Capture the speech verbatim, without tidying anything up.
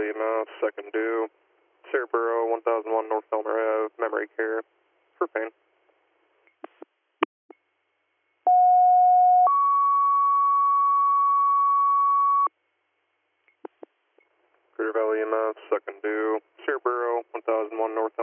Valley E M S, second due, Cerebro, one thousand one North Elmer Ave, memory care, for pain. Crater Valley E M S, second due, Cerebro, one thousand one North